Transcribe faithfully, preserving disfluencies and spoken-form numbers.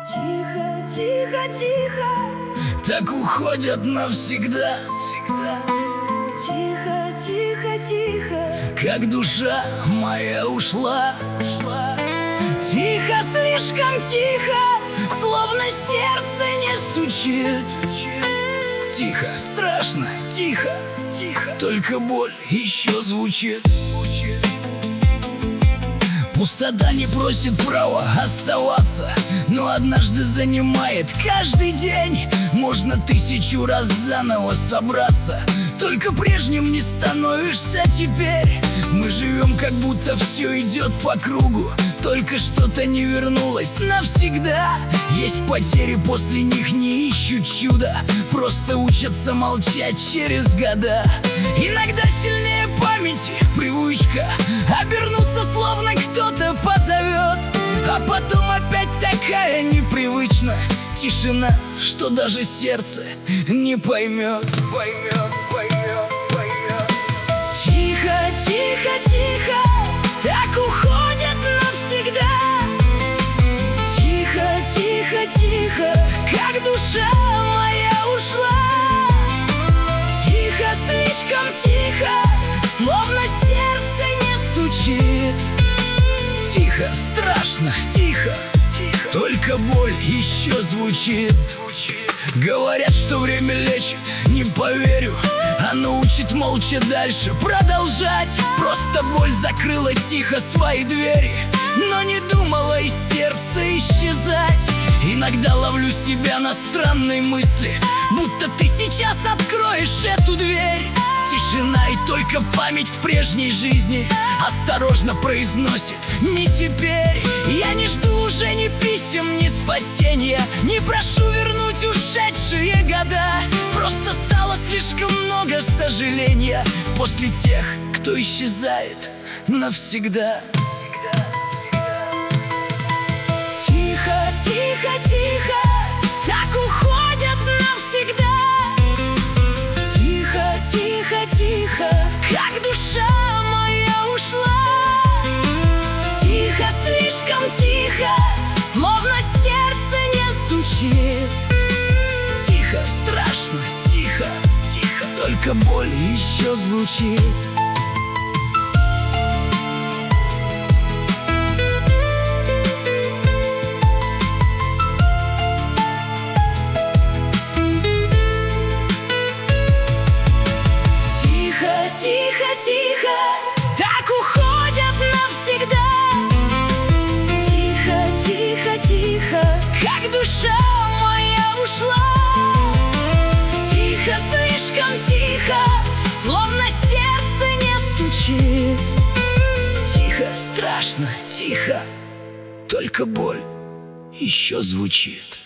Тихо, тихо, тихо, так уходят навсегда. тихо, тихо, тихо, Как душа моя ушла. тихо, слишком тихо, словно сердце не стучит. Тихо, страшно, тихо, Тихо, только боль еще звучит. Пустота не просит права оставаться, но однажды занимает каждый день. Можно тысячу раз заново собраться, только прежним не становишься теперь. Мы живем, как будто все идет по кругу, только что-то не вернулось навсегда. Есть потери, после них не ищут чуда, просто учатся молчать через года. Иногда сильнее памяти привычка обернуться, словно кто-то позовет, а потом опять такая непривычная тишина, что даже сердце не поймет. Поймет, поймет, поймет. тихо, тихо, тихо, так уходят навсегда. Тихо, тихо, тихо, как душа моя ушла. Тихо, слишком тихо, словно сердце не стучит. Тихо, страшно, тихо, только боль еще звучит. Говорят, что время лечит, не поверю. Оно учит молча дальше продолжать. Просто боль закрыла тихо свои двери, но не думала из сердца исчезать. Иногда ловлю себя на странной мысли, будто ты сейчас откроешь эту дверь. Тишина и только память в прежней жизни осторожно произносит: не теперь. Я не жду уже ни писем, ни спасения, не прошу вернуть ушедшие года. Просто стало слишком много сожаления после тех, кто исчезает навсегда. Тихо, тихо, тихо, так уходят навсегда. Тихо, тихо, тихо, как душа моя ушла. Тихо, слишком тихо, словно сердце не стучит. Тихо, страшно, тихо, тихо, только боль еще звучит. Тихо, тихо, так уходят навсегда. Тихо, тихо, тихо, как душа моя ушла. Тихо, слишком тихо, словно сердце не стучит. Тихо, страшно, тихо, только боль еще звучит.